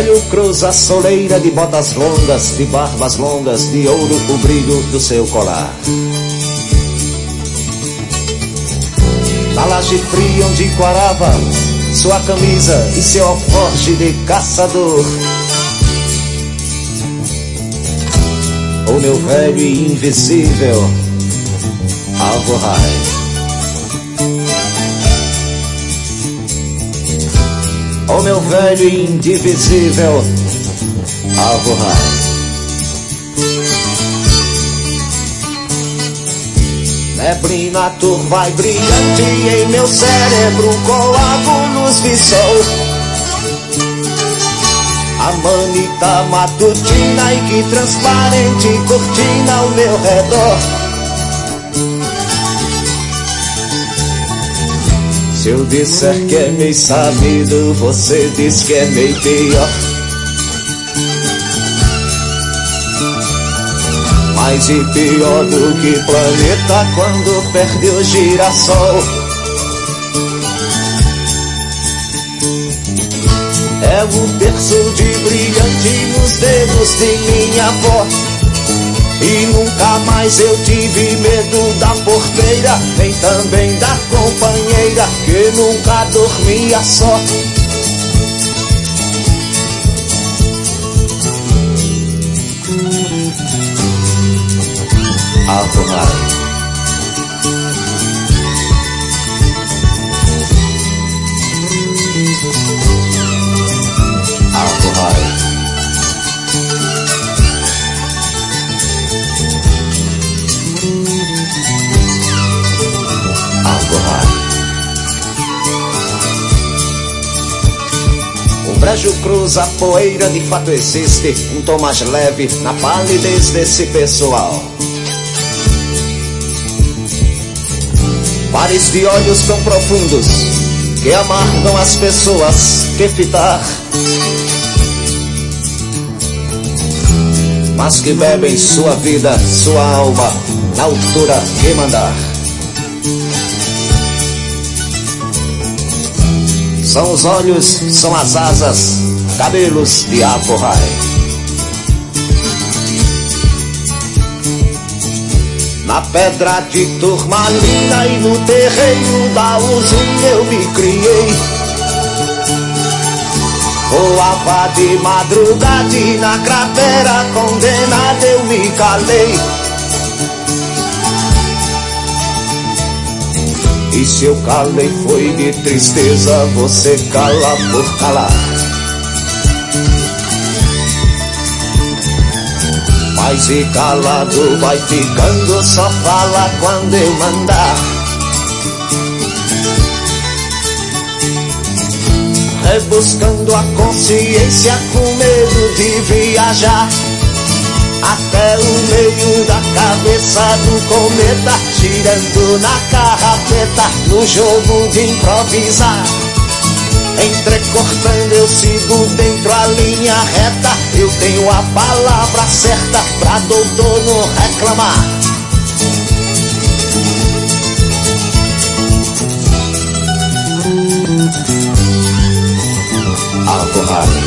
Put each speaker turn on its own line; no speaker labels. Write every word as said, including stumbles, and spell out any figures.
velho cruza a soleira de botas longas, de barbas longas, de ouro o brilho do seu colar. Na laje fria onde quarava sua camisa e seu alforje de caçador. O meu velho e invisível Alvorrai. O meu velho e indivisível Alvorrai. Neblina turva e brilhante em meu cérebro, coágulos vi sol. A manita matutina e que transparente cortina ao meu redor. Se eu disser que é meio sabido, você diz que é meio pior. Mais e pior do que planeta quando perde o girassol. É o terço de brilhante nos dedos de minha avó. E nunca mais eu tive medo da porteira, nem também da companheira, que nunca dormia só. Alvorrai. Alvorrai. Alvorrai. O brejo cruza a poeira, de fato existe um tom mais leve na palidez desse pessoal. Pares de olhos tão profundos que amargam as pessoas que fitar, mas que bebem sua vida, sua alma, na altura que mandar. São os olhos, são as asas, cabelos de Alvorrai. Na pedra de turmalina e no terreiro da usina eu me criei. Voava de madrugada e na cratera condenada eu me calei. E se eu calei foi de tristeza, você cala por calar. Mas e calado vai ficando, só fala quando eu mandar. Rebuscando a consciência com medo de viajar até o meio da cabeça do cometa, girando na carrapeta, no jogo de improvisar. Entrecortando eu sigo dentro a linha reta, eu tenho a palavra certa pra doutor não reclamar. Alvorrai.